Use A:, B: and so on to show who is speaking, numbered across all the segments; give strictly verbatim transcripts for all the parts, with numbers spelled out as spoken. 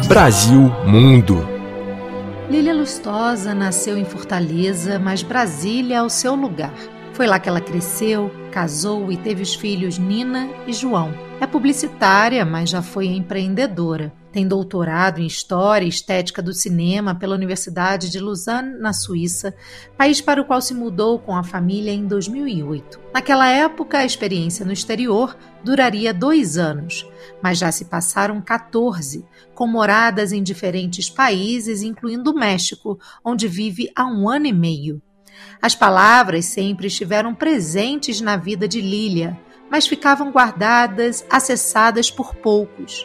A: Brasil Mundo.
B: Lília Lustosa nasceu em Fortaleza, mas Brasília é o seu lugar. Foi lá que ela cresceu, casou e teve os filhos Nina e João. É publicitária, mas já foi empreendedora. Tem doutorado em História e Estética do Cinema pela Universidade de Lausanne, na Suíça, país para o qual se mudou com a família em dois mil e oito. Naquela época, a experiência no exterior duraria dois anos, mas já se passaram quatorze, com moradas em diferentes países, incluindo o México, onde vive há um ano e meio. As palavras sempre estiveram presentes na vida de Lília, mas ficavam guardadas, acessadas por poucos.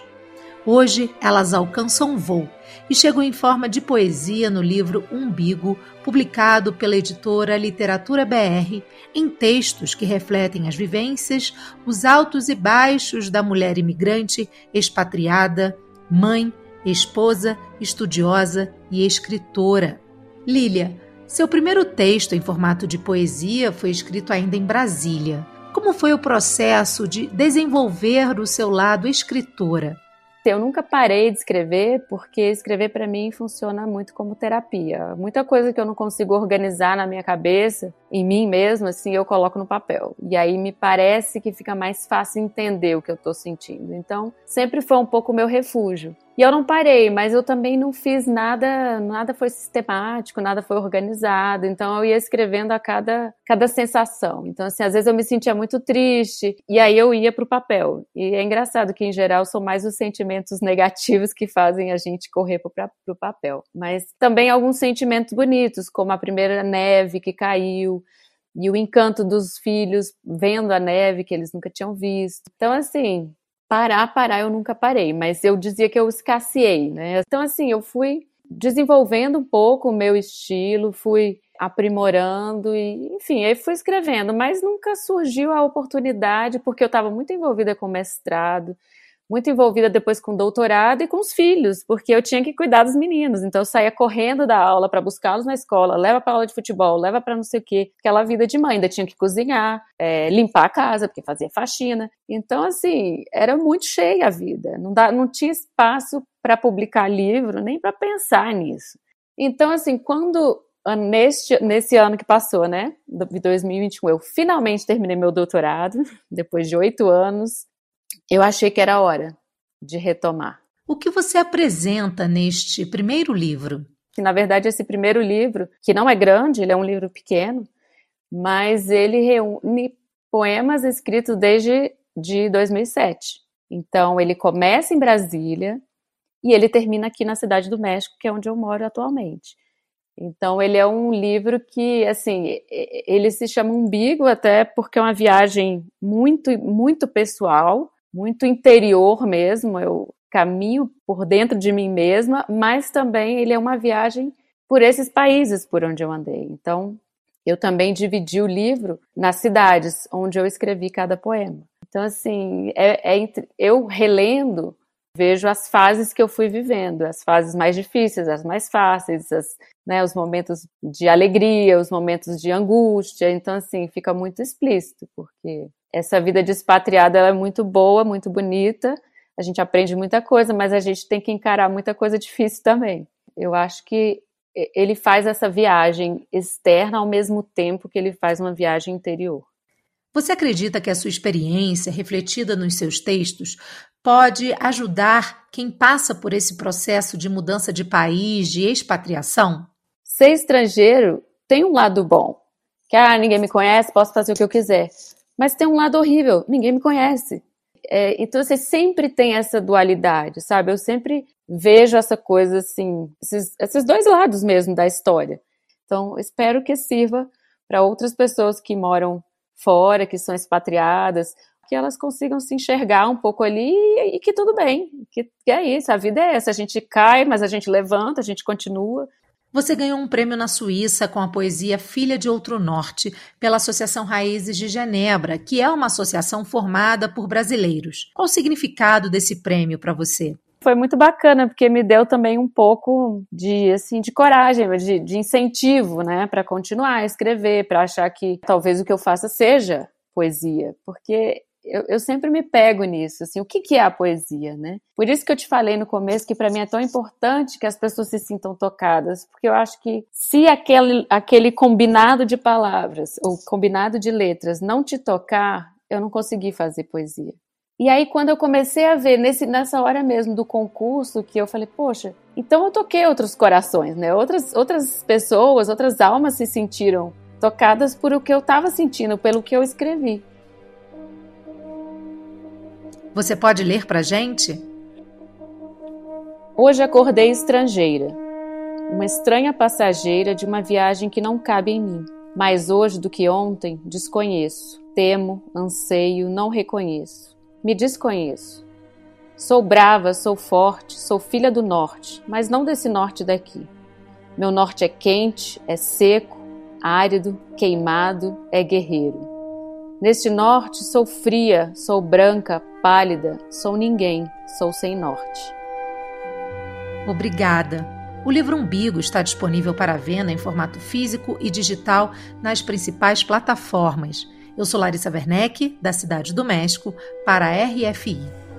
B: Hoje, elas alcançam voo e chegam em forma de poesia no livro Umbigo, publicado pela editora Literatura B R, em textos que refletem as vivências, os altos e baixos da mulher imigrante, expatriada, mãe, esposa, estudiosa e escritora. Lília, seu primeiro texto em formato de poesia foi escrito ainda em Brasília. Como foi o processo de desenvolver o seu lado escritora?
C: Eu nunca parei de escrever, porque escrever para mim funciona muito como terapia. Muita coisa que eu não consigo organizar na minha cabeça, em mim mesma, assim, eu coloco no papel. E aí me parece que fica mais fácil entender o que eu estou sentindo. Então, sempre foi um pouco o meu refúgio. E eu não parei, mas eu também não fiz nada, nada foi sistemático, nada foi organizado, então eu ia escrevendo a cada, cada sensação. Então, assim, às vezes eu me sentia muito triste, e aí eu ia pro papel. E é engraçado que, em geral, são mais os sentimentos negativos que fazem a gente correr pro, pro papel. Mas também alguns sentimentos bonitos, como a primeira neve que caiu, e o encanto dos filhos vendo a neve que eles nunca tinham visto. Então, assim... Parar, parar, eu nunca parei, mas eu dizia que eu escasseei, né? Então, assim, eu fui desenvolvendo um pouco o meu estilo, fui aprimorando e, enfim, aí fui escrevendo, mas nunca surgiu a oportunidade, porque eu estava muito envolvida com mestrado, muito envolvida depois com doutorado e com os filhos, porque eu tinha que cuidar dos meninos, então eu saía correndo da aula para buscá-los na escola, leva para aula de futebol, leva para não sei o quê, aquela vida de mãe, ainda tinha que cozinhar, é, limpar a casa, porque fazia faxina, então assim, era muito cheia a vida, não, dá, não tinha espaço para publicar livro, nem para pensar nisso. Então assim, quando, neste, nesse ano que passou, né, de dois mil e vinte e um, eu finalmente terminei meu doutorado, depois de oito anos, eu achei que era hora de retomar.
B: O que você apresenta neste primeiro livro?
C: Que, na verdade, esse primeiro livro, que não é grande, ele é um livro pequeno, mas ele reúne poemas escritos desde de dois mil e sete. Então, ele começa em Brasília e ele termina aqui na Cidade do México, que é onde eu moro atualmente. Então, ele é um livro que, assim, ele se chama Umbigo, até porque é uma viagem muito, muito pessoal, muito interior mesmo, eu caminho por dentro de mim mesma, mas também ele é uma viagem por esses países por onde eu andei. Então, eu também dividi o livro nas cidades onde eu escrevi cada poema. Então, assim, é, é, eu relendo, vejo as fases que eu fui vivendo, as fases mais difíceis, as mais fáceis, as, né, os momentos de alegria, os momentos de angústia. Então, assim, fica muito explícito, porque essa vida de expatriada ela é muito boa, muito bonita, a gente aprende muita coisa, mas a gente tem que encarar muita coisa difícil também. Eu acho que ele faz essa viagem externa ao mesmo tempo que ele faz uma viagem interior.
B: Você acredita que a sua experiência, refletida nos seus textos, pode ajudar quem passa por esse processo de mudança de país, de expatriação?
C: Ser estrangeiro tem um lado bom, que ah, ninguém me conhece, posso fazer o que eu quiser. Mas tem um lado horrível, ninguém me conhece. É, então você sempre tem essa dualidade, sabe? Eu sempre vejo essa coisa assim, esses, esses dois lados mesmo da história. Então espero que sirva para outras pessoas que moram fora, que são expatriadas, que elas consigam se enxergar um pouco ali e, e que tudo bem, que, que é isso, a vida é essa, a gente cai, mas a gente levanta, a gente continua.
B: Você ganhou um prêmio na Suíça com a poesia Filha de Outro Norte, pela Associação Raízes de Genebra, que é uma associação formada por brasileiros. Qual o significado desse prêmio para você?
C: Foi muito bacana, porque me deu também um pouco de, assim, de coragem, de, de incentivo, né, para continuar a escrever, para achar que talvez o que eu faça seja poesia, porque eu, eu sempre me pego nisso, assim, o que, que é a poesia, né? Por isso que eu te falei no começo que para mim é tão importante que as pessoas se sintam tocadas, porque eu acho que se aquele, aquele combinado de palavras, ou combinado de letras não te tocar, eu não consegui fazer poesia. E aí, quando eu comecei a ver, nesse, nessa hora mesmo do concurso, que eu falei, poxa, então eu toquei outros corações, né? Outras, outras pessoas, outras almas se sentiram tocadas por o que eu estava sentindo, pelo que eu escrevi.
B: Você pode ler pra gente?
C: Hoje acordei estrangeira, uma estranha passageira de uma viagem que não cabe em mim. Mais hoje do que ontem, desconheço, temo, anseio, não reconheço. Me desconheço. Sou brava, sou forte, sou filha do norte, mas não desse norte daqui. Meu norte é quente, é seco, árido, queimado, é guerreiro. Neste norte sou fria, sou branca, pálida, sou ninguém, sou sem norte.
B: Obrigada. O livro Umbigo está disponível para venda em formato físico e digital nas principais plataformas. Eu sou Larissa Werneck, da Cidade do México, para a R F I.